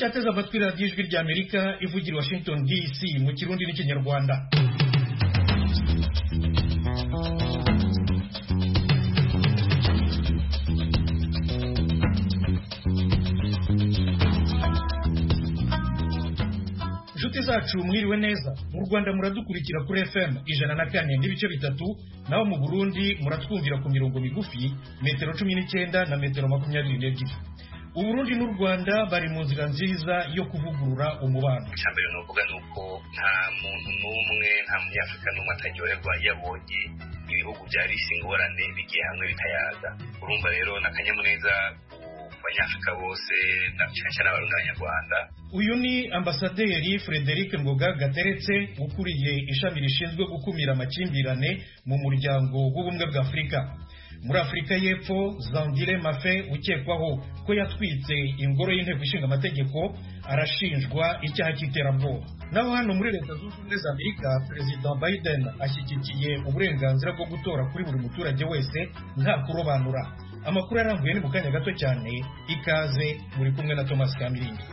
muracyateze amatwi radiyo ijwi rya Amerika ivugira Washington DC mu Kirundi n'Ikinyarwanda. Inshuti zacu mwiriwe neza. Mu Rwanda muradukurikira kuri FM 104 n'ibice bitatu, naho mu Burundi muratwumvira ku mirongo migufi metero 19 na metero 22. Uburundi n'u Rwanda bari mu nzira nziza yo kuvugurura umubano. Cyambere no kuvuga nuko nta muntu n'umwe, nta munyafrika n'umwe ataryoherwa yabonye ibihugu byari singorane bigiye hamwe bikayaga. Urumva rero nakanyamuneza abanyafrika bose n'abashaka n'abarundanyarwanda. Uyu ni ambasaderi Frederic Ngoga Gateretse ukuriye ishami rishinzwe gukumira amakimbirane mu muryango w'ubumwe bwa Afurika. Muri Afurika y'Epfo, Zandile Mafe ukekwaho ko yatwitse ingoro y'inteko ishinga amategeko arashinjwa icyaha cy'iterabwoba. Naho hano muri Leta Zunze Ubumwe za Amerika, Perezida Biden ashyigikiye uburenganzira bwo gutora kuri buri muturage wese nta kurobanura. Amakuru arambuye ni mu kanya gato cyane, ikaze muri kumwe na Thomas Kamiringi.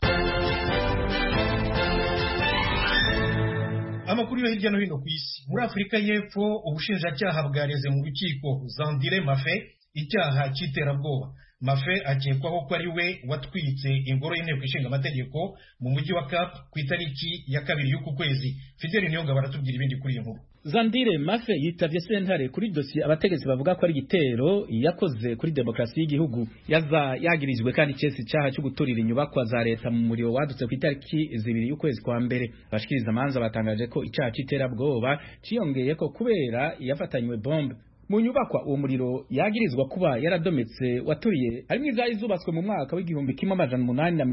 Amakuru yo hirya no hino ku isi. Muri Afurika y'Epfo, ubushinjacyaha bwareze mu rukiko Zandile Mafe icyaha cy'iterabwoba. Mafe akekwaho ko ari we watwitse ingoro y'inteko ishinga amategeko mu mujyi wa Cap ku itariki ya 2 y'uku kwezi. Fidel Niyonga baratubwira ibindi kuri iyi nkuru. Zandile Mafe yitavye sentare kuri dossier abategetsi bavuga ko ari igitero yakoze kuri demokrasi y'igihugu. Yaza yagirijwe kandi cese cyaha cyo guturira inyubakwa za leta mu muriro wadutse ku itariki 2 y'ukwezi kwa mbere. Abashikiriza amanza batangaje ko icyaha cy'iterabwoba ciyongeye ko kubera yafatanywe bombe mu nyubakwa. Uwo muriro yagirizwa kuba yaradometse waturiye harimo izari zubatswe mu mwaka w'igihumbi kimwe amajana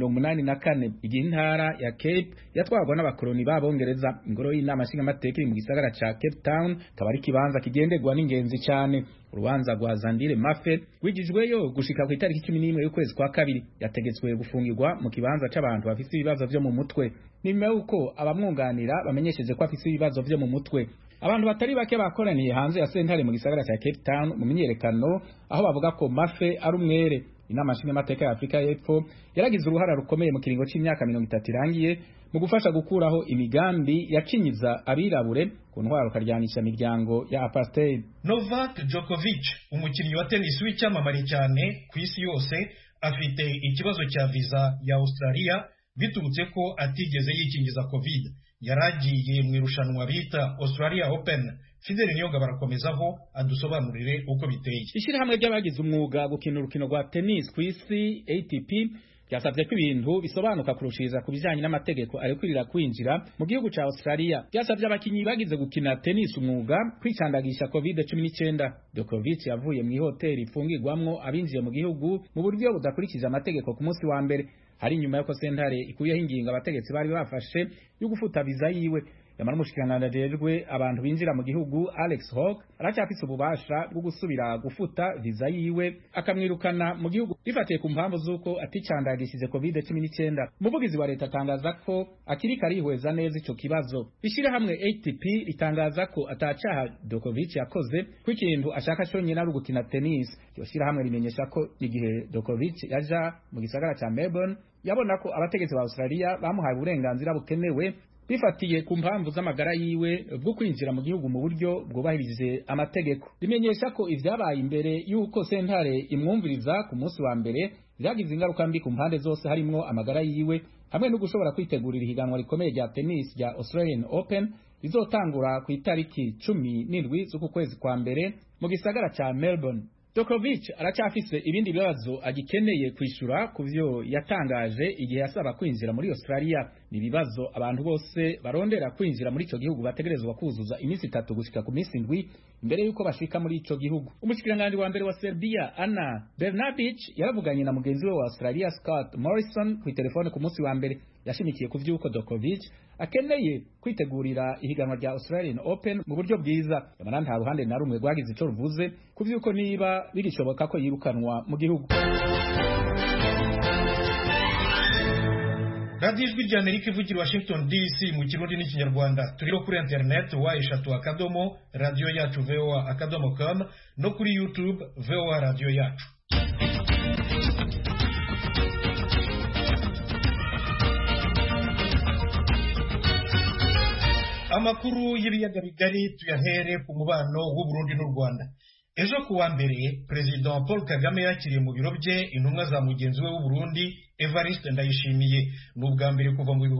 884 igihe intara ya Cape yatwarwa n'abakoloni b'Abongereza. Ingoro y'inama nshingamateka iri mu gisagara ca Cape Town kaba ari kibanza kigenderwa n'ingenzi cyane. Urubanza rwa Zandile Mafe rwigijweyo gushika ku itariki 11 y'ukwezi kwa kabiri. Yategetswe gufungirwa mu kibanza c'abantu bafise ibibazo vyo mu mutwe. Ni nyuma yuko abamwunganira bamenyesheje ko afise ibibazo vyo mu mutwe. Abantu batari bake bakoraniye hanze ya sentare mu gisagara cya Cape Town mu myiyerekano aho bavuga ko Mafe ari umwere. Inama nshingamateka ya Afurika y'Epfo yaragize uruhara rukomeye mu kiringo c'imyaka 30 irangiye mu gufasha gukuraho imigambi yakinyiza abirabure ku ntwaro karyanisha imiryango ya apartheid. Novak Djokovic, umukinnyi wa tennis w'icyamamare cyane ku isi yose, afite ikibazo cya visa ya Australia biturutse ko atigeze yikingiza COVID. Yaragiye mu irushanwa bita Australia Open. Fidel Niyonga barakomezaho adusobanurire uko biteye. Ishirahamwe ry'abagize umwuga gukina urukino rwa tennis ku isi ATP byasabye ko ibintu bisobanuka kurushiriza ku bijyanye n'amategeko arekurira kwinjira mu gihugu ca Australia. Byasabye abakinyi bagize gukina tennis umwuga kwicandagisha COVID-19. Djokovic yavuye mu hoteli ifungirwamwo abinjiye mu gihugu mu buryo budakurikije amategeko ku munsi wa mbere. Hari nyuma yuko sentare ikuyeho ingingo abategetsi bari bafashe yo gufuta viza yiwe. Yamara umushikiranganje ajejwe abantu binjira mu gihugu Alex Hawke aracyafise ububasha bwo gusubira gufuta viza yiwe akamwirukana mu gihugu bifatiye ku mpamvu z'uko aticandagishije COVID-19. Umuvugizi wa leta atangaza ko akiri karihweza neza ico kibazo. Ishirahamwe ATP ritangaza ko atacaha Djokovic yakoze ku ikintu ashaka cyonyine ari gukina tennis. Iyo shirahamwe rimenyesha ko igihe Djokovic yaja mu gisagara ca Melbourne yabona ko abategetsi ba Australia bamuhaye uburenganzira bukenewe bifatiye ku mpamvu z'amagara yiwe bwo kwinjira mu gihugu mu buryo bwubahirije amategeko. Rimenyesha ko ivyabaye imbere y'uko sentare imwumviriza ku munsi wa mbere byagize ingaruka mbi ku mpande zose, harimwo amagara yiwe hamwe no gushobora kwitegurira ihiganwa rikomeye rya tennis rya Australian Open rizotangura ku itariki 17 z'uku kwezi kwa mbere mu gisagara ca Melbourne. Djokovic aracyafise ibindi bibazo agikeneye kwishura kuvyo yatangaje igihe yasaba kwinjira muri Australia. Ni bibazo abantu bose barondera kwinjira muri ico gihugu bategerezwa kuzuza iminsi 3 gushika ku minsi 7 imbere yuko bashika muri ico gihugu. Umushikiranganje wa mbere wa Serbia Ana Brnabić yaravuganye na mugenzi we wa Australia Scott Morrison ku telefone ku munsi wa mbere. Yashimikiye kuvyuko Djokovic akeneye kwitegurira ihiganwa rya Australian Open mu buryo bwiza. Yamara nta ruhande na rumwe rwagize ico ruvuze kuvyuko niba birishoboka ko yirukanwa mu gihugu. Radio Ijwi rya Amerika ivugira Washington DC mu Kirundi n'Ikinyarwanda. Turiho kuri internet wa@radio-yacu.voa.com no kuri YouTube VOA Radio Yacu. amakuru y'ibiyaga bigari tuyahere ku mubano w'u Burundi n'u Rwanda. Ejo kuwa mbere President Paul Kagame yakiriye mu biro bye intumwa za mugenzi we w'u Burundi Evariste Ndayishimiye. N'ubwa mbere kuva mu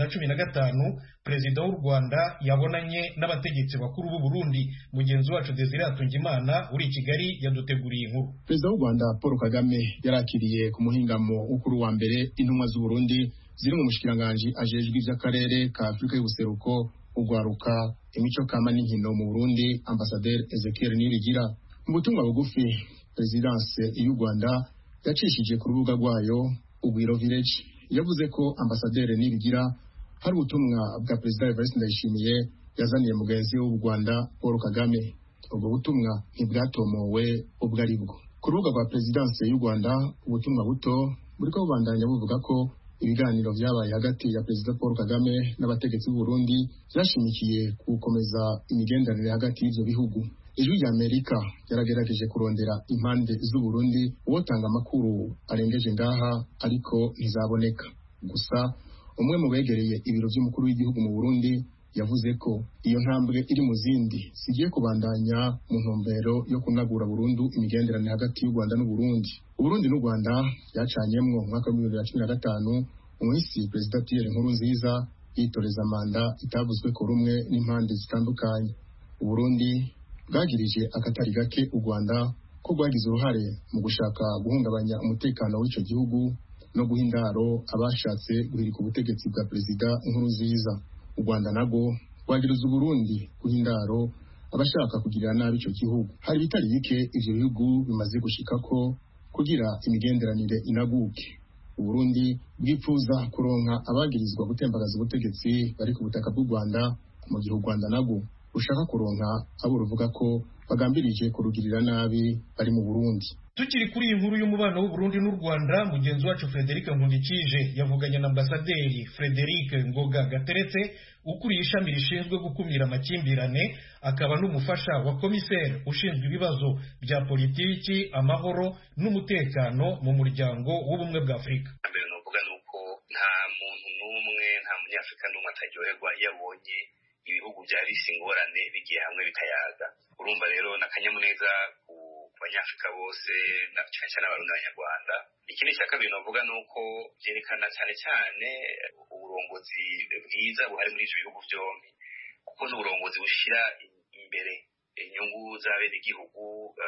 2015 President w'u Rwanda yabonanye n'abategetsi bakuru b'u Burundi. Mugenzi wacu Desire Atungimana uri i Kigali yaduteguriye inkuru. President w'u Rwanda Paul Kagame yarakiriye ku muhingamo w'ukuru wa mbere intumwa z'u Burundi ziri mu mushikiranganje ajejwe iby'akarere ka Afrika y'ubuseruko, ugwaruka, imico kama n'inkino mu Burundi, Ambassadeur Ezekiel Niyibigira. Mu butumwa bugufi Presidence y'u Rwanda yacishije ku rubuga rwayo Ugwiro Village yavuze ko Ambassadeur Niyibigira hari ubutumwa bwa President Evariste Ndayishimiye yazaniye mugenzi w'u Rwanda Paul Kagame. Ubwo butumwa ntibwatomowe ubwo ari bwo. Ku rubuga rwa Presidence y'u Rwanda ubutumwa buto buriko bubandanya buvuga ko ibiganiro vyabaye hagati ya President Paul Kagame n'abategetsi b'u Burundi byashimikiye gukomeza imigenderanire hagati y'ivyo bihugu. Ijwi rya Amerika yaragerageje kurondera impande z'u Burundi uwotanga amakuru arengeje ngaha ariko ntizaboneka. Gusa umwe mu begereye ibiro by'umukuru w'igihugu mu Burundi yavuze ko iyo ntambwe iri mu zindi sigiye kubandanya mu ntumbero yo kunagura burundu imigenderanire hagati y'u Rwanda n'u Burundi. U Burundi n'u Rwanda byacanyemwo mu mwaka wa 2015 umwisi President Pierre Nkurunziza yitoreza manda itavuzwe ko rumwe n'impande zitandukanye. U Burundi bwagirije akatari gake u Rwanda ko rwagize uruhare mu gushaka guhungabanya umutekano w'ico gihugu no guhindaro abashatse guhirika ubutegetsi bwa President Nkurunziza. U Rwanda nago rwagiriza u Burundi guhindaro abashaka kugirira nabi ico gihugu. Hari bitari bike ivyo bihugu bimaze gushikako kugira imigenderanire inaguke. U Burundi bwipfuza kuronka abagirizwa gutembagaza ubutegetsi bari ku butaka bw'u Rwanda, mu gihe u Rwanda nago ushaka kuronka abo ruvuga ko bagambirije kurugirira nabi bari mu Burundi. Tukiri kuri iyi nkuru y'umubano w'u Burundi n'u Rwanda, mugenzi wacu Frederic Nkundikije yavuganye na Ambassadeur Frederic Ngoga Gateretse ukuriye ishami rishinzwe gukumira amakimbirane akaba n'umufasha wa komiseri ushinzwe ibibazo bya politiki, amahoro n'umutekano mu muryango w'ubumwe bwa Afurika. Mbere novuga nuko nta muntu n'umwe, nta munyafrika n'umwe ataryoherwa yabonye ibihugu byari singorane bigiye hamwe bikayaga. Urumva rero nakanyamuneza ku banyafrika bose na cyane n'abarundi n'abanyarwanda. Ikindi cya kabiri novuga nuko byerekana cyane cyane uburongozi bwiza buhari muri ivyo bihugu byombi, kuko n'uburongozi bushira imbere inyungu z'abene igihugu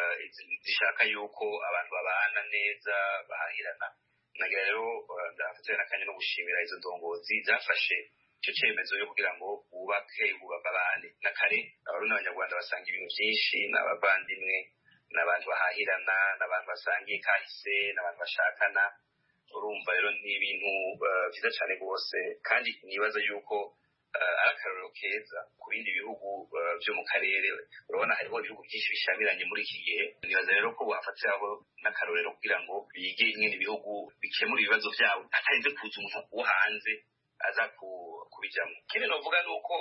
zishaka yuko abantu babana neza bahahirana. Nagira rero ndafatira nakanye no gushimira izo ndongozi zafashe icyo cyemezo yo kugira ngo bubake babane. Na kare abarundi n'abanyarwanda basanga ibintu byinshi, n'abavandimwe, n'abantu bahahirana, n'abantu basangiye kahise, n'abantu bashakana. Urumva rero ni ibintu byiza cyane rwose, kandi nibaza yuko ari akarorero keza ku bindi bihugu byo mu karere. Urabona hariho ibihugu byinshi bishamiranye muri iki gihe. Nibaza rero ko bafatiraho n'akarorero kugira ngo bige nyine ibihugu bikemura ibibazo byabo atarinze kuza umuntu wo hanze aza kubijyamo. Ikindi novuga nuko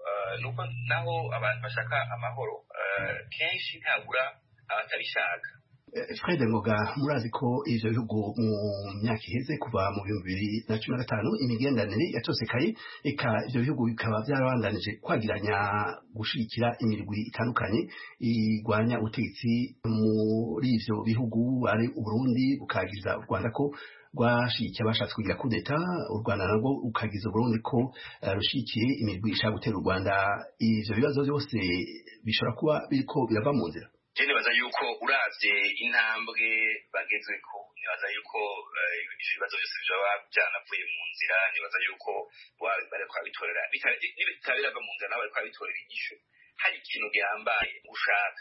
naho abantu bashaka amahoro kenshi ntabura abatabishaka. Fred Ngoga, murazi ko ivyo bihugu mu myaka iheze kuva mu 2015 imigenderanire yatosekaye, eka ivyo bihugu bikaba byarabandanije kwagiranya gushigikira imirwi itandukanye igwanya ubutegetsi muri ivyo bihugu, ari u Burundi bukagiza u Rwanda ko rwashigikiye abashatse kugira kudeta, u Rwanda narwo ukagiza u Burundi ko rushigikiye imirwi ishaka gutera u Rwanda. Ivyo bibazo byose bishobora kuba biriko birava mu nzira. Nibaza yuko uravye intambwe bagezweko, nibaza yuko ibibazo byose byaba byanavuye mu nzira. Nibaza yuko bariko babitorera bitabirava mu nzira, bariko babitorera inyishu. Hari ikintu gihambaye gushaka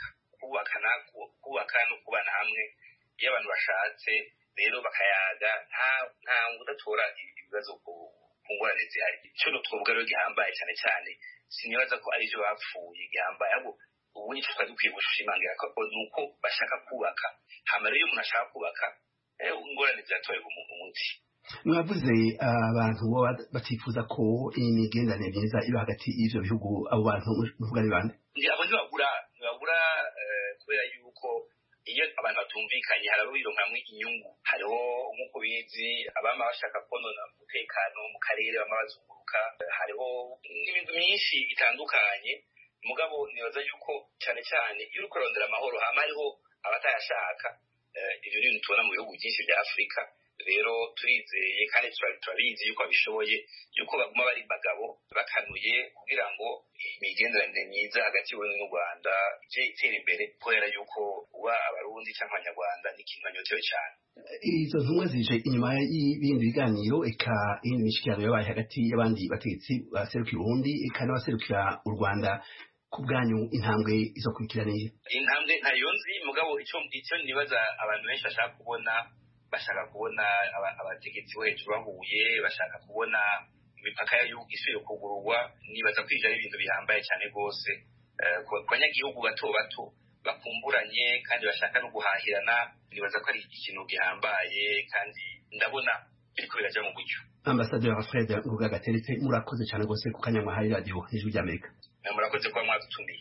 kubaka no kubana hamwe. Iyo abantu bashatse rero bakayaga, nta udatora ibibazo ku ngorane zihari. Ico twovuga rero gihambaye cyane cyane, sinibaza ko ari byo bapfuye gihambaye, ahubwo ubundi tukaba dukwiye gushimangira ko nuko bashaka kubaka. Hama rero iyo umuntu ashaka kubaka ingorane ziratorerwa umuti. Mwavuze abantu batifuza ko imigenderanire myiza iba hagati y'ivyo bihugu, abo bantu muvuga ni bande? Abo ntibabura kubera yuko iyo abantu batumvikanye hari abo bironkamwe inyungu hariho nk'uko bizi abama bashaka konona umutekano mu karere bama bazunguruka hariho n'ibintu byinshi bitandukanye mugabo nibaza yuko cyane cyane iyo uri kurondera amahoro hama hariho abatayashaka ibyo ni tubona mu bihugu byinshi bya Afurika rero turizeye kandi turabizi yuko babishoboye yuko baguma bari bagabo bakanuye kugira ngo imigenderanire myiza hagati y'Uburundi n'u Rwanda itere imbere kubera yuko uba abarundi cyangwa abanyarwanda ni ikintu banyotewe cyane. Izo ntumwa zije inyuma y'ibindi biganiro eka iyindi mishikirano yabaye hagati y'abandi bategetsi baserukira Uburundi eka n'abaserukira u Rwanda ku bwanyu intambwe izokurikiraniye. Intambwe ntayo nzi mugabo icyo nibaza abantu benshi bashaka kubona abategetsi bo hejuru bahuye bashaka kubona imipaka y'igihugu isubiye kugururwa nibaza kwija ari ibintu bihambaye cyane rwose ku banyagihugu bato bato bakumburanye kandi bashaka no guhahirana nibaza ko ari ikintu gihambaye kandi ndabona biriko biraja mu buryo. Ambassadeur Fred Ngoga Gateretse murakoze cyane rwose ku kanya mwahaye radio Ijwi ry'Amerika. Murakoze kuba mwadutumiye.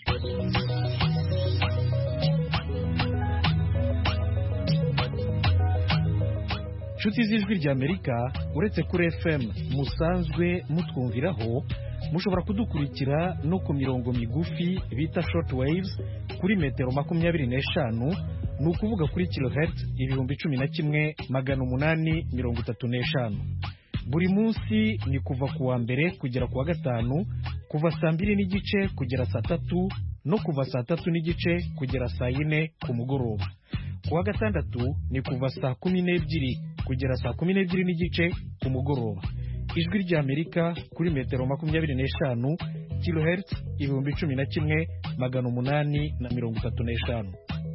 Inshuti z'Ijwi ry'Amerika uretse kuri FM musanzwe mutwumviraho mushobora kudukurikira no ku mirongo migufi bita short waves kuri metero 25 ni ukuvuga kuri kilohertz 11,835 buri munsi ni kuva ku wa mbere kugera ku wa gatanu kuva saa 2:30 kugera saa 3 no kuva saa 3:30 kugera saa 4 ku mugoroba. Ku wa gatandatu ni kuva saa 12 kugera saa 12:30 ku mugoroba. Ijwi ry'Amerika kuri metero 25 kilohertz 11,835.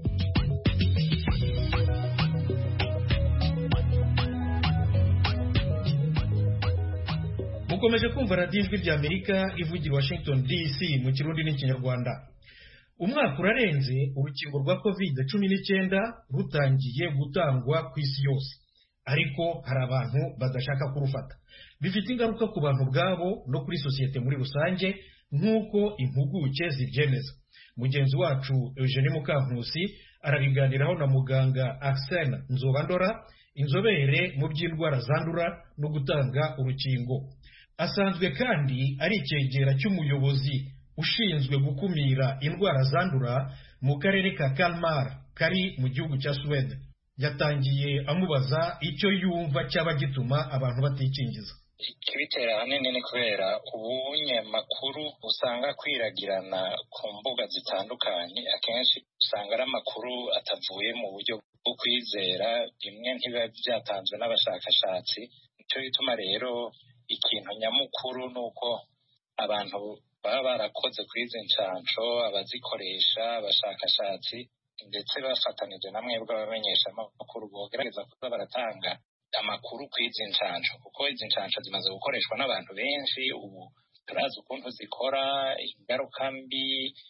Mukomeje kumva radiyo Ijwi ry'Amerika ivugira Washington DC mu Kirundi n'Ikinyarwanda. Umwaka urarenze urukingo rwa COVID-19 rutangiye gutangwa ku isi yose, ariko hari abantu badashaka kurufata. Bifite ingaruka ku bantu bwabo no kuri sosiyete muri rusange nk'uko impuguke zibyemeza. Mugenzi wacu Eugene Mukankusi arabiganiraho na muganga Arsene Nzobandora, inzobere mu by'indwara zandura no gutanga urukingo. Asanzwe kandi ari icyegera cy'umuyobozi ushinzwe gukumira indwara zandura mu karere ka Kalmar kari mu gihugu cya Sweden. Yatangiye amubaza icyo yumva cyaba gituma abantu batikingiza. Ikibitera hanini ni kubera ubunyamakuru usanga kwiragirana ku mbuga zitandukanye, akenshi usanga ari amakuru atavuye mu buryo bwo kwizera, bimwe ntibiba byatanzwe n'abashakashatsi. Nicyo bituma rero ikintu nyamukuru ni uko abantu baba barakoze kuri izi nshansho, abazikoresha, abashakashatsi ndetse bafatanije na mwebwe abamenyesha amakuru bogerageza kuza baratanga amakuru kuri izi nshansho, kuko izi nshansho zimaze gukoreshwa n'abantu benshi. Ubu turazi ukuntu zikora, ingaruka mbi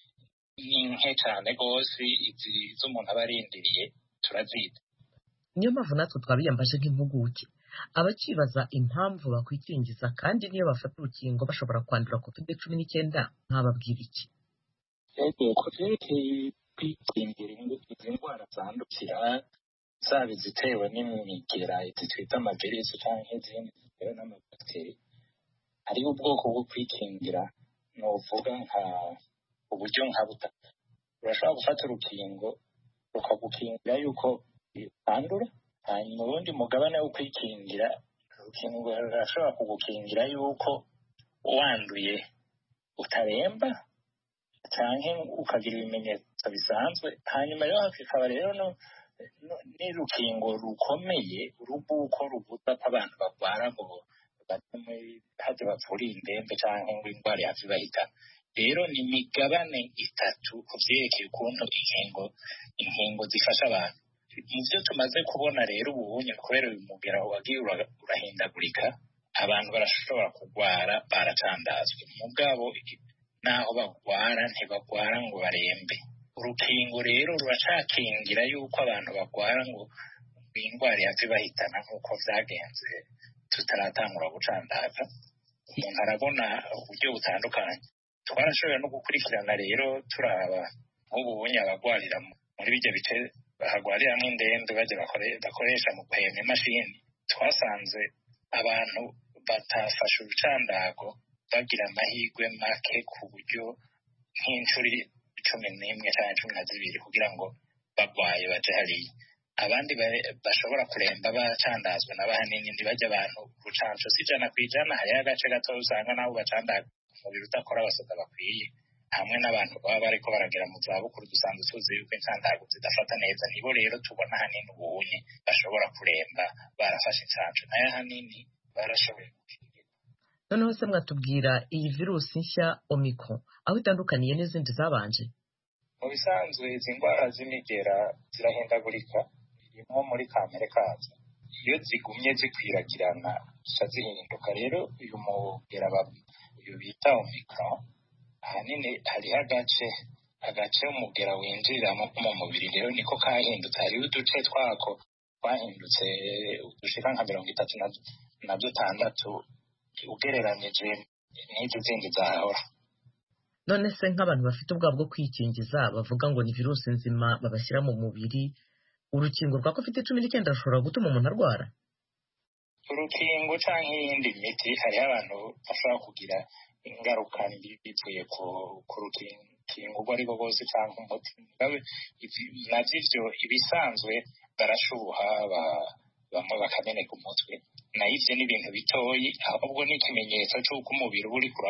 ni nke cyane rwose, izi z'umuntu aba arindiriye turazita. Niyo mpamvu natwe twabiyambaje nk'impuguke abakibaza impamvu bakwikingiza kandi niyo bafata urukingo bashobora kwandura COVID-19 nkababwira iki? Yego, COVID-19 kwikingira izi ndwara zandukira zaba izitewe n'imigera izi twita amavirisi cyangwa izindi zitewe n'amabakiteri. Hariho ubwoko bwo kwikingira nuvuga nka uburyo nka butatu. Urashobora gufata urukingo rukagukingira yuko utandura, hanyuma ubundi mugabane wo kwikingira urukingo rurashobora kugukingira yuko wanduye utaremba cyangwa ukagira ibimenyetso bisanzwe. Hanyuma rero hakaba rero n'urukingo rukomeye urubuko rubuza ko abantu barwara ngo haje bapfuriye indembe cyangwa ngo indwara yacu ibahitana. Rero ni imigabane itatu ku byerekeye ukuntu inkingo zifasha abantu. Mu byo tumaze kubona rero ubunye kubera uyu mugera wagiye urahindagurika, abantu barashobora kurwara baracandazwe. Mugabo naho bagwara ntibagwara ngo barembe. Urukingo rero ruracakingira yuko abantu bagwara ngo indwara yacu ibahitana nk'uko byagenze tutaratangura gucandaza. Umuntu arabona uburyo butandukanye. Twarashoboye no gukurikirana rero turaba nk'ubunye abagwarira muri bijya bice bahagwariramwo indembe bajya bakoresha mu guhema imashini, twasanze abantu batafashe urucandago bagira amahirwe make ku buryo nk'inshuro 11 cyangwa 12 kugira ngo bagwaye baje hariya. Abandi bashobora kuremba bacandazwa n'abahanini ntibajya abantu urucanco si 100%. Hariho agace gato usanga nabo bacandaga umubiri udakora abasoda bakwiye, hamwe n'abantu baba bariko baragera mu zabukuru dusanzwe tuzi yuko incandago zidafata neza, nibo rero tubona hanini ubunye bashobora kuremba barafashe incanco, nayo hanini barashoboye. Noneho se mwatubwira iyi virusi nshya Omicron aho itandukaniye n'izindi zabanje? Mu bisanzwe izi ndwara z'imigera zirahindagurika, irimo muri kamere kazo. Iyo zigumye zikwiragirana zica zihinduka. Rero uyu mugera uyu bita Omicron ahanini hariho agace umugera winjiriramo mu mubiri, rero niko kahindutse. Hariho uduce twako twahindutse udushika nka 36 ugereranije n'izi zindi zahora. None se nk'abantu bafite ubwabo bwo kwikingiza bavuga ngo ni virusi nzima babashyira mu mubiri, urukingo rwa COVID-19 rushobora gutuma umuntu arwara? Urukingo canke iyindi miti, hariho abantu bashobora kugira ingaruka mbi bivuye ku rukingo urwo ari rwo rwose canke umuti. Navyo ivyo ibisanzwe barashuha, bamwe bakameneka umutwe, nayo ivyo ni ibintu bitoyi, ahubwo ni ikimenyetso c'uko umubiri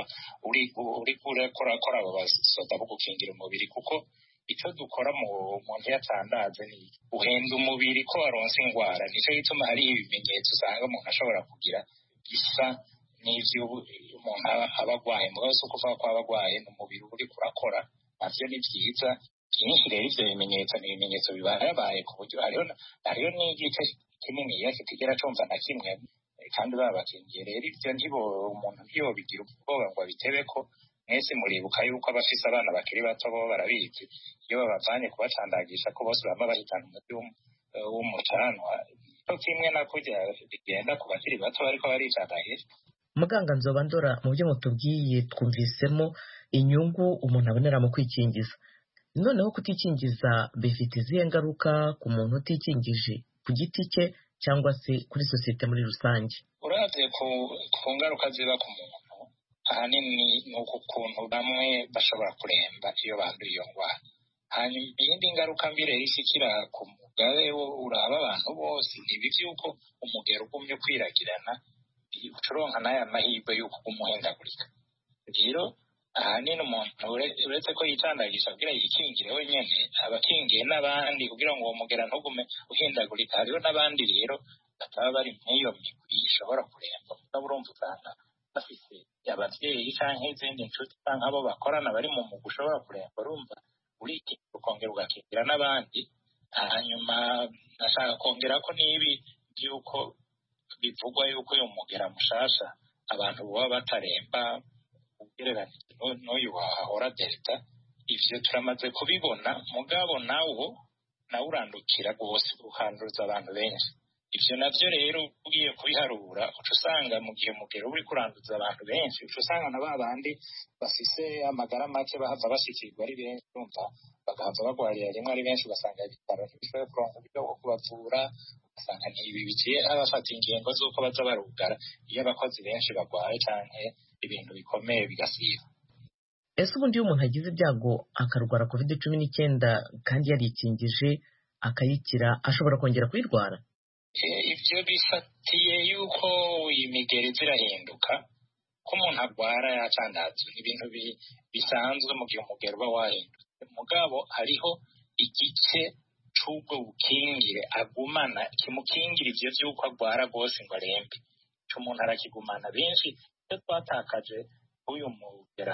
uriko urakora abo basoda bo gukingira umubiri. Kuko ico dukora mu muntu yatandaze ni uhenda umubiri ko waronse ingwara, nico gituma hari ibimenyetso usanga umuntu ashobora kugira bisa n'ivyo umuntu aba agwaye, mugabo si ukuvuga ko aba agwaye, n'umubiri uriko urakora. Navyo ni vyiza byinshi. Rero ivyo bimenyetso ni ibimenyetso bibaye ku buryo hariho n'igice kinini kitigera cumva na kimwe kandi babakingiye. Rero ivyo umuntu ntiyobigira ubwoba ngo abitebe ko. Mwese muribuka yuko abafise abana bakiri bato bo barabizi, iyo babavanye kubacandagisha ko bose bama bahitana umuti w'umucanwa, cyo kimwe na kurya bigenda ku bakiri bato bariko baricandagisha. Muganga Nzobandora, mu byo mutubwiye twumvisemo inyungu umuntu abonera mu kwikingiza. Noneho kutikingiza bifite izihe ngaruka ku muntu utikingije ku giti cye cyangwa se kuri sosiyete muri rusange? Uravye ku ngaruka ziba ku muntu, ahanini ni ukuntu bamwe bashobora kuremba iyo banduye iyo ndwara. Hanyuma iyindi ngaruka mbi rero ishikira ku mugabe uraba abantu bose, ni ibi vy'uko umugero ugumye kwiragirana, ucuronka n'aya mahirwe y'uko umuhendagurika. Rero ahanini umuntu uretse ko yicandagisha kugira yikingire wenyene, abakingiye n'abandi kugira ngo uwo mugera ntugume uhindagurika. Hariho n'abandi rero bataba bari mw'iyo migwi ishobora kuremba, mugabo urumva usanga bafise abavyeyi canke izindi nshuti canke abo bakorana bari mu mugwi ushobora kuremba, urumva urikingira ukongera ugakingira n'abandi. Hanyuma nashaka kongera ko n'ibi by'uko bivugwa yuko uyu mugera mushasha abantu baba bataremba ugereranije n'uyu wahora Delta. Ivyo turamaze kubibona, mugabo nawo urandukira rwose, ukanduza abantu benshi. Ivyo navyo rero ugiye kubiharura uca usanga mu gihe mugero uri kuranduza abantu benshi, uca usanga na babandi bafise amagara make bahava bashikirwa ari benshi, urumva bagahava bagwarira rimwe ari benshi, ugasanga ibitaro ntibishoboye kuronka uburyo bwo kubavura, ugasanga ntibi biciye abafata ingingo z'uko baza barugara iyo abakozi benshi bagwaye canke ibintu bikomeye bigasiba. Ese ubundi iyo umuntu agize ibyago akarwara COVID-19 kandi yarikingije akayikira, ashobora kongera kuyirwara? Ivyo bifatiye yuko imigeri zirahinduka, ko umuntu agwara yacandatswe n'ibintu bisanzwe mu gihe umugero uba wahindutse. Mugabo hariho igice c'ubwo bukingire agumana kimukingira ivyo vy'uko agwara rwose ngo arembe, ico umuntu arakigumana. Benshi iyo twatakaje uyu mugera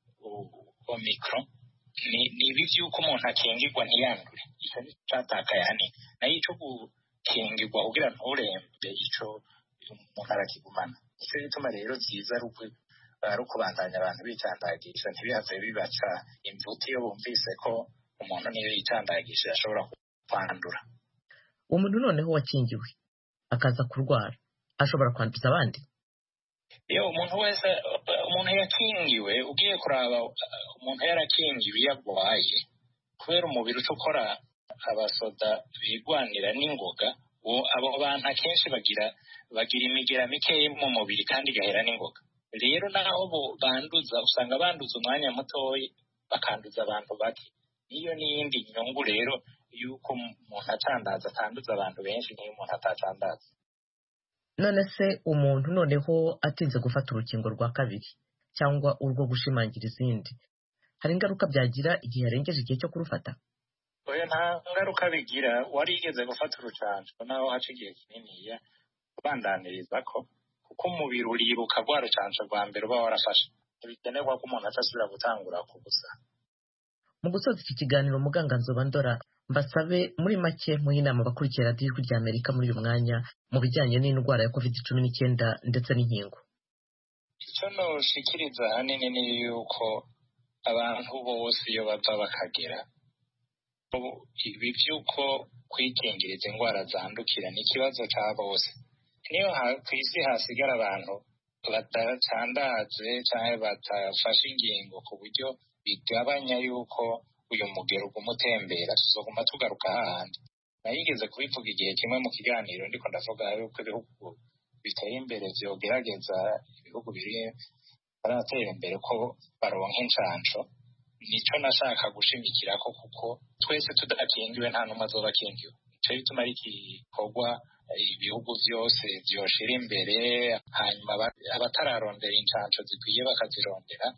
Omicron ni ibi vy'uko umuntu akingirwa ntiyandure, ico ni catakaye hanini. nayo ico kingirwa kugira nturembe, ico umuntu arakigumana. Ico gituma rero vyiza ari ukubandanya abantu bicandagisha, ntibihave bibaca imvuti iyo bumvise ko umuntu niyo yicandagisha ashobora kwandura. Umuntu noneho wakingiwe akaza kurwara ashobora kwanduza abandi? Iyo umuntu yakingiwe, ugiye kuraba umuntu yarakingiwe iyo agwaye, kubera umubiri uca ukora abasoda bigwanira n'ingoga abo bantu akenshi bagira imigera mikeya mu mubiri kandi igahera n'ingoga. Rero naho banduza usanga banduza umwanya mutoya bakanduza abantu bake. Niyo n'iyindi nyungu rero yuko umuntu acandaza atanduza abantu benshi niyo umuntu atacandaza. None se umuntu noneho atinze gufata urukingo rwa kabiri cyangwa urwo gushimangira izindi, hari ingaruka byagira igihe yarengeje igihe cyo kurufata? Oya, nta ngaruka bigira. Warigeze gufata urucanco naho haca igihe kininiya ubandaniriza ko kuko umubiri uriruka rwa rucanco rwa mbere uba warafashe, ntibikenerwa ko umuntu atasubira gutangura kubusa. Mu gusoza iki kiganiro Muganga Nzobandora, mbasabe muri make muhe inama abakurikira radiyo ijwi rya Amerika muri uyu mwanya mu bijyanye n'indwara ya COVID-19 ndetse n'inkingo. Icyo noshikiriza ahanini ni yuko abantu bose iyo bava bakagera ibi by'uko kwikingiriza indwara zandukira ni ikibazo cya bose. Niyo ku isi hasigara abantu batacandaze cyangwa batafashe ingingo ku buryo bigabanya yuko uyu mugero uguma utembera, tuzoguma tugaruka hahandi. Nayigeze kubivuga igihe kimwe mu kiganiro ndiko ndavuga yuko ibihugu biteye imbere vyogerageza ibihugu biri baratera imbere ko baronka incanco. Nico nashaka gushimikirako kuko twese tudakingiwe nta numwe azoba akingiwe. Ico bituma ari igikorwa ibihugu vyose vyoshira imbere, hanyuma abatararondera incanco zikwiye bakazirondera,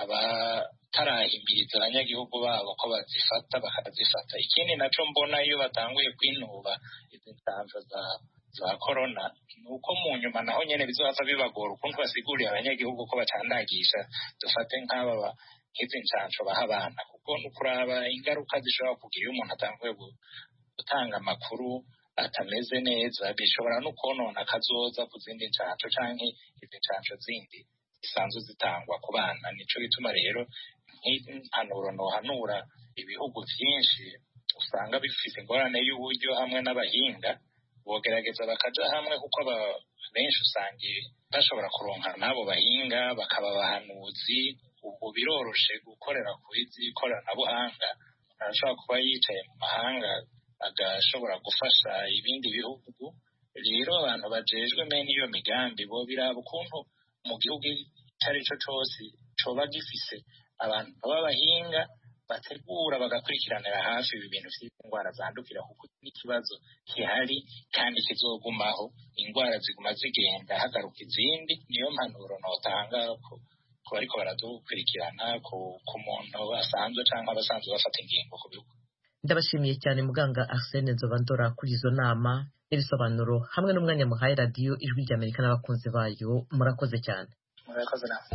abatarahimiriza abanyagihugu babo ko bazifata bakazifata. Ikindi naco mbona iyo batanguye kwinuba izi ncanco za corona nuko mu nyuma naho nyene bizohava bibagora ukuntu basigurira abanyagihugu ko bacandagisha. Dufate nk'aba nk'izi ncanco baha abana, kuko nukuraba ingaruka zishobora kugira iyo umuntu atanguye gutanga amakuru atameze neza, bishobora no konona kazoza ku zindi ncanco canke izi ncanco zindi zisanzwe zitangwa ku bana. Nico gituma rero nk'impanuro nohanura ibihugu vyinshi usanga bifise ingorane y'uburyo hamwe n'abahinga bogerageza bakaja hamwe, kuko benshi usanga bashobora kuronka n'abo bahinga bakaba abahanuzi. Ubu biroroshe gukorera ku ikoranabuhanga, arashobora kuba yicaye mu mahanga agashobora gufasha ibindi bihugu. Rero abantu bajejwe mene iyo migambi bo biraba ukuntu mu gihugu icari co cose coba gifise abantu b'abahinga bategura bagakurikiranira hafi ibi bintu vy'indwara zandukira, kuko n'ikibazo gihari kandi kizogumaho. Indwara ziguma zigenda hagaruka izindi. Niyo mpanuro notanga ko bariko baradukurikirana ku muntu asanzwe canke abasanzwe bafata ingingo ku bihugu. Ndabashimiye cyane Muganga Arsene Nzobandora kuri izo nama n'ibisobanuro hamwe n'umwanya muhaye radiyo ijwi rya Amerika n'abakunzi bayo. Murakoze cyane. Murakoze nawe.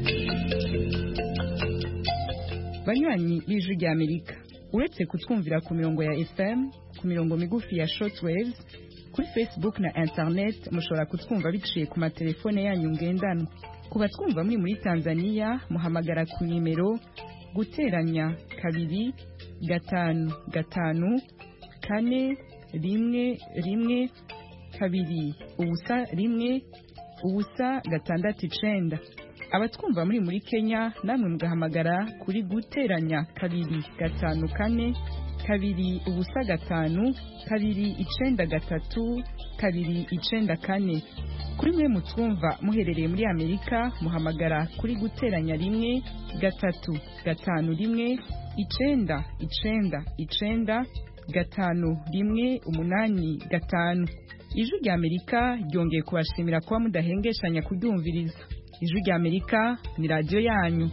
Banywanyi b'ijwi rya Amerika, uretse kutwumvira ku mirongo ya FM, ku mirongo migufi ya shortwaves, kuri Facebook na internet mushobora kutwumva biciye ku matelefone yanyu ngendanwa. Ku batwumva muri Tanzania muhamagara ku nimero guteranya 2554112 abatwumva muri Kenya namwe mugahamagara kuri guteranya 255 kuri mwe mutwumva muherereye muri Amerika muhamagara kuri guteranya 1-391-995 Ijwi rya Amerika ryongeye kubashimira kuba mudahengeshanya kuryumviriza. Ijwi rya Amerika ni radio yanyu.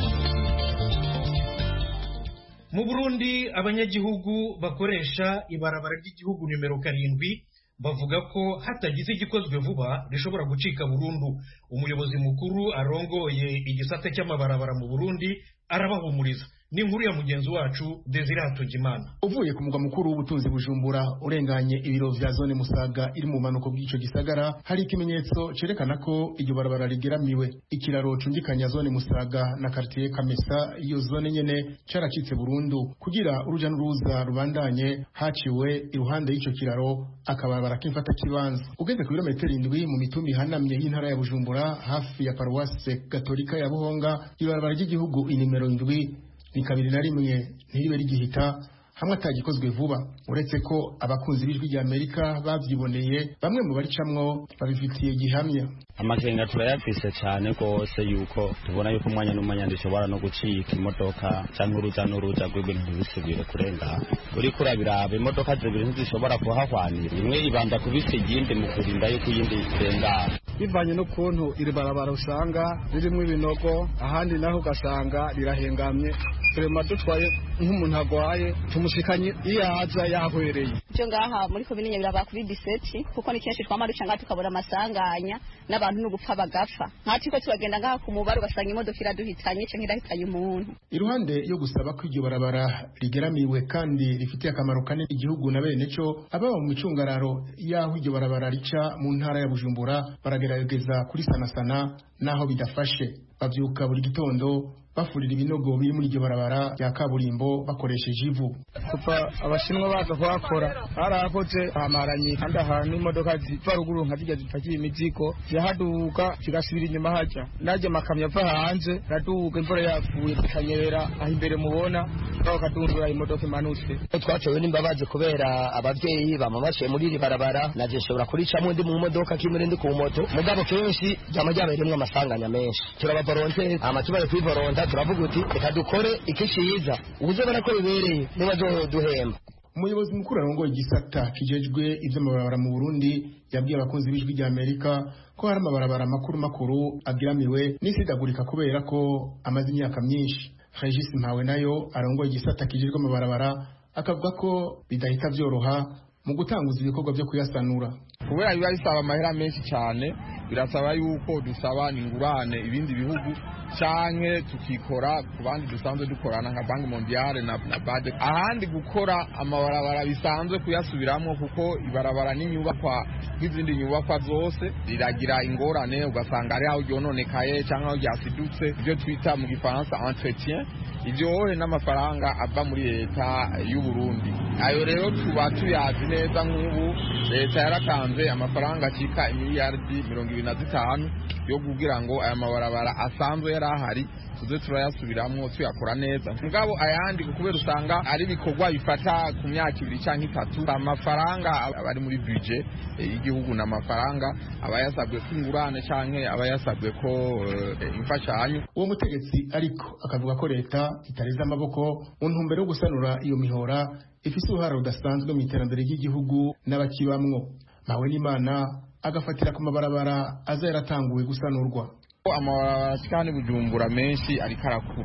Mu Burundi abanyagihugu bakoresha ibarabara ry'igihugu nimero 7 bavuga ko hatagize igikozwe vuba rishobora gucika burundu. Umuyobozi mukuru arongoye igisate cy'amabarabara mu Burundi arabahumuriza. Ni inkuru ya mugenzi wacu Desire Hatungimana. Uvuye ku mugwa mukuru w'ubutunzi Bujumbura urenganye ibiro vya zone Musaga iri mu manuko bw'ico gisagara, hari ikimenyetso cerekana ko iryo barabara rigeramiwe. Ikiraro cungikanya zone Musaga na quartier Kamesa iyo zone nyene caracitse burundu. Kugira uruja n'uruza rubandanye haciwe iruhande y'ico kiraro akabarabara k'imfata kibanza. Ugeze ku birometero 7 mu mitumbi hanamye y'intara ya Bujumbura hafi ya Paroisse Katolika ya Buhonga, ibarabara ry'igihugu inimero 7 ni 2 ntiribe rigihita hamwe atagikozwe vuba. Uretse ko abakunzi b'ijwi rya Amerika bavyiboneye, bamwe mu baricamwo babifitiye gihamya. Amakenga turayafise cyane rwose yuko tubona yuko umwanya n'umwanya ndishobora no gucika imodoka cyangwa uruja n'uruja rw'ibintu bisubire kurenga. Uri kurabiraba imodoka zibiri ntizishobora kuhahwanira, imwe ibanza kubisa iyindi mu kurinda yuko iyindi irengana. Bivanye n'ukuntu iri barabara usanga ririmo ibinogo, ahandi naho ugasanga rirahengamye. Turema dutwaye nk'umuntu agwaye tumushikanye iyo aza yahwereye. Byo ngaha muri komine Nyabiraba kuri 17 kuko ni kenshi twamaruca ngaha tukabura amasanganya n'abantu no gupfa bagapfa. Nkati ko turagenda ngaha ku mubare ugasanga imodoka iraduhitanye canke irahitanye umuntu. Iruhande yo gusaba ko iryo barabara rigeramiwe kandi rifitiye akamaro kanini igihugu na bene cyo, ababa mu micungararo yaho iryo barabara rica mu ntara ya Bujumbura baragerageza kuri sanasana naho bidafashe. Bavyuka buri gitondo bafurira ibinogo biri muri iryo barabara ya kaburimbo bakoresheje ivu. Kuva abashinwa baza kuhakora harakoze amaranye kandi ahantu imodoka ziva ruguru nka zijya zipakiye imizigo yahaduka zigasubira inyuma haja naje makamyo ava hanze raduka imvura yavuye ikanyerera aho imbere mubona aho kadundura imodoka imanutse. Twatewe n'imbabazi kubera abavyeyi bamabashe muri iri barabara naje shobora kuricamo ndi mu modoka kimwe ndi ku moto mugabo kenshi jama ryaberemwe amasanganya menshi. Turabavolonte amatubaye kwivolonta turavuga uti reka dukore ikishiza ubuze barako bibereye niba duhemba. Umuyobozi mukuru arongoye igisata kijejwe ivy'amabarabara mu Burundi yabwiye abakunzi b'ijwi rya Amerika ko hari amabarabara makuru agiramiwe n'isidagurika kubera ko amaze imyaka myinshi. Regis Mpawe nayo arongoye igisata kijejwe amabarabara akavuga ko bidahita vyoroha mu gutanguza ibikorwa byo kuyasanura. Kubera biba bisaba amahera menshi cyane, birasaba yuko dusaba ingurane ibindi bihugu canke tukikora ku bandi dusanzwe dukorana nka Banki Mondiale na BAD. Ahandi gukora amabarabara bisanzwe kuyasubiramo kuko ibarabara n'inyubakwa n'izindi nyubakwa zose riragira ingorane, ugasanga ari aho ryononekaye canke aho ryasidutse, ibyo twita mu Gifaransa entretien. Ibyo n'amafaranga ava muri leta y'u Burundi. Ayo rero tuba tuyazi neza nk'ubu leta yaratanze amafaranga acika miliyardi 25 yo kugira ngo aya mabarabara asanzwe yarahari tuze turayasubiramwo tuyakora neza. Mugabo ayandi kubera usanga ari bikorwa bifata ku myaka 2 canke 3, amafaranga abari muri budget y'igihugu n'amafaranga abayasabwe kwingurane canke abayasabwe ko imfashanyo. Uwo mutegetsi ariko akavuga ko leta itareza amaboko mu ntumbero yo gusanura iyo mihora ifise uruhara rudasanzwe mu iterambere ry'igihugu n'abakibamwo. Mawe n'Imana agafatira ku mabarabara aza yaratanguwe gusanurwa. Amabarabara kandi Bujumbura menshi ariko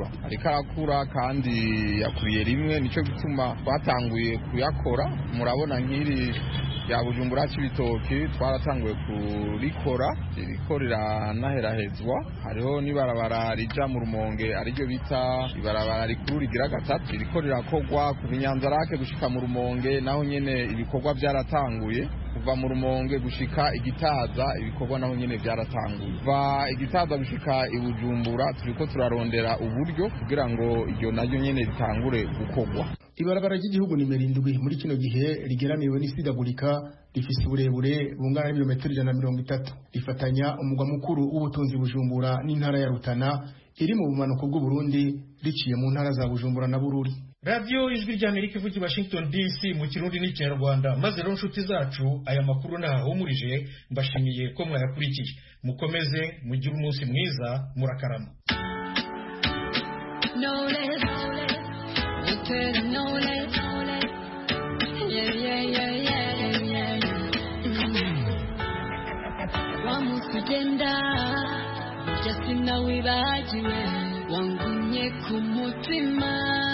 arakura kandi yakuriye rimwe, nico gituma batanguye kuyakora. Murabona nk'iri ya Bujumbura Cibitoki twaratanguye kurikora, rikorera naherahezwa. Hariho nibarabara rija mu Rumonge ariryo bita ibarabara rikuru rigira gatatu, rikorera kogwa ku Nyanzarake gushika mu Rumonge, naho nyene ibikorwa byaratanguye. Kuva mu Rumonge gushika Igitaza ibikorwa naho nyene byaratanguye. Va Igitaza gushika i Bujumbura turiko turarondera uburyo kugira ngo iryo naryo nyene ritangure gukogwa. Ibarabara ry'igihugu nimero 7 muri kino gihe rigeramiwe n'isidagurika, rifise uburebure bungana na kilometero 130. Rifatanya umugwa mukuru w'ubutunzi Bujumbura n'intara ya Rutana iri mu bumanuko bw'u Burundi riciye mu ntara za Bujumbura na Bururi. Radio Ijwi rya Amerika ivuga Washington DC mu Kirundi n'Ikinyarwanda. Maze rero nshuti zacu aya makuru nahumurije, mbashimiye ko mwayakurikiye. Mukomeze mugire umunsi mwiza, murakarama. Wamukugenda just nawibagiwe wangumye ku mutima.